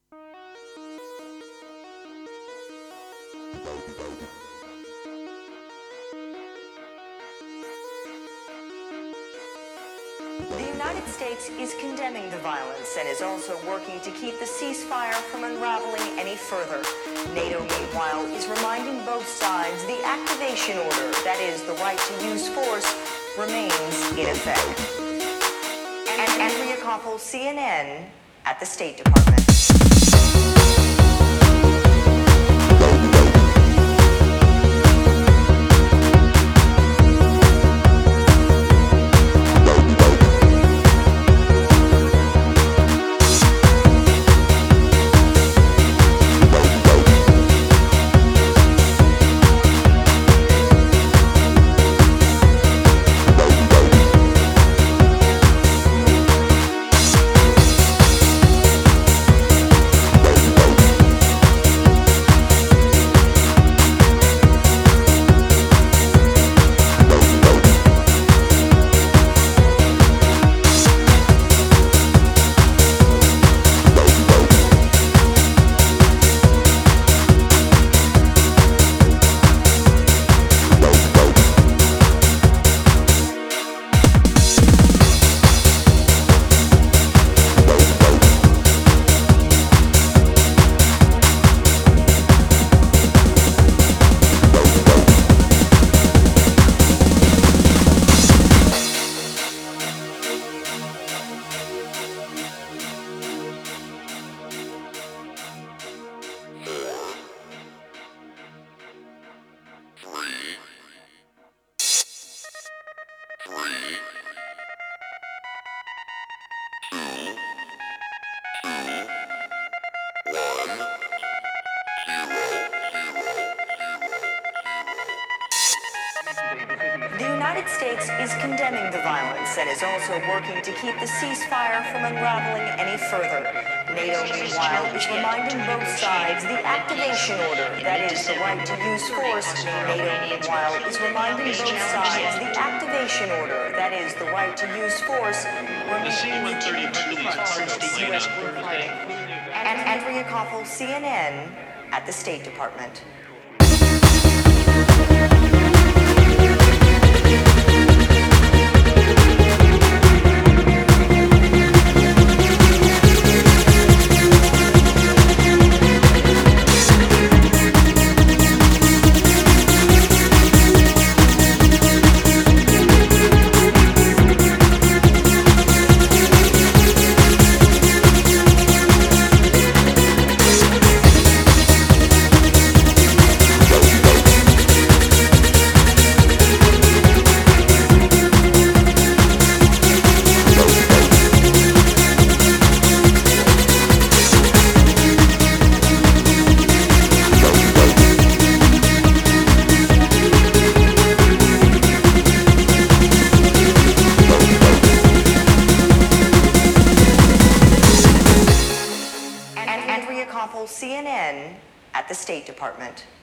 The United States is condemning the violence and is also working to keep the ceasefire from unraveling any further. NATO, meanwhile, is reminding both sides the activation order, that is, the right to use force, remains in effect. And Andrea Koppel, CNN, at the State Department. The United States is condemning the violence and is also working to keep the ceasefire from unraveling any further. NATO, meanwhile, is reminding both sides the activation order, that is, the right to use force. NATO, meanwhile, is reminding both sides the activation order, that is, the right to use force, remains in effect. And Andrea Koppel, CNN, at the State Department. CNN at the State Department.